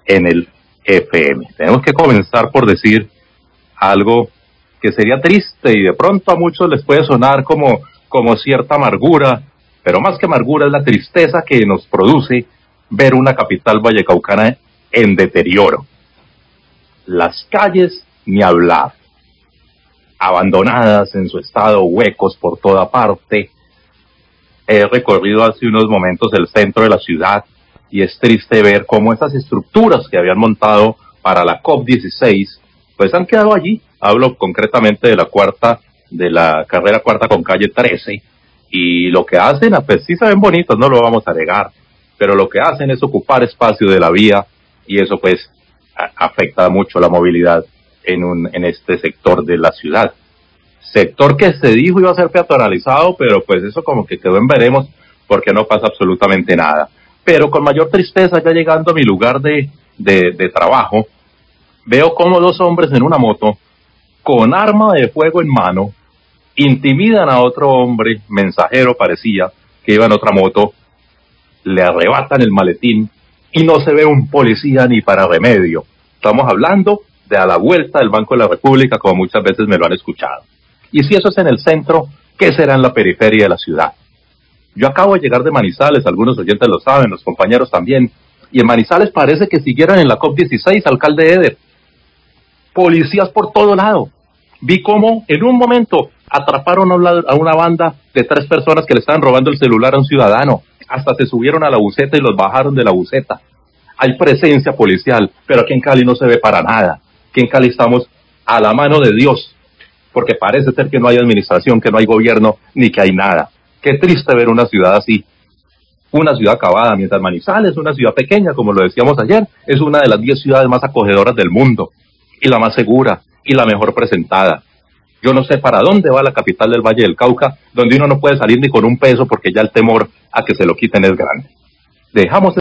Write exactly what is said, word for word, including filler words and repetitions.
en el F M. Tenemos que comenzar por decir algo que sería triste y de pronto a muchos les puede sonar como, como cierta amargura, pero más que amargura es la tristeza que nos produce ver una capital vallecaucana en deterioro. Las calles, ni hablar, abandonadas en su estado, huecos por toda parte. He recorrido hace unos momentos el centro de la ciudad y es triste ver cómo esas estructuras que habían montado para la COP dieciséis, pues han quedado allí. Hablo concretamente de la cuarta, de la carrera cuarta con calle trece, y lo que hacen, pues sí se ven bonitos, no lo vamos a negar, pero lo que hacen es ocupar espacio de la vía, y eso pues a, afecta mucho la movilidad en, un, en este sector de la ciudad. Sector que se dijo iba a ser peatonalizado, pero pues eso como que quedó en veremos, porque no pasa absolutamente nada. Pero con mayor tristeza, ya llegando a mi lugar de, de, de trabajo, veo como dos hombres en una moto, con arma de fuego en mano, intimidan a otro hombre, mensajero parecía, que iba en otra moto, le arrebatan el maletín y no se ve un policía ni para remedio. Estamos hablando de a la vuelta del Banco de la República, como muchas veces me lo han escuchado. Y si eso es en el centro, ¿qué será en la periferia de la ciudad? Yo acabo de llegar de Manizales, algunos oyentes lo saben, los compañeros también, y en Manizales parece que siguieran en la COP dieciséis, alcalde Eder. Policías por todo lado. Vi cómo en un momento atraparon a una banda de tres personas que le estaban robando el celular a un ciudadano. Hasta se subieron a la buseta y los bajaron de la buseta. Hay presencia policial, pero aquí en Cali no se ve para nada. Aquí en Cali estamos a la mano de Dios, porque parece ser que no hay administración, que no hay gobierno, ni que hay nada. Qué triste ver una ciudad así. Una ciudad acabada, mientras Manizales, una ciudad pequeña, como lo decíamos ayer, es una de las diez ciudades más acogedoras del mundo, y la más segura, y la mejor presentada. Yo no sé para dónde va la capital del Valle del Cauca, donde uno no puede salir ni con un peso porque ya el temor a que se lo quiten es grande. Dejamos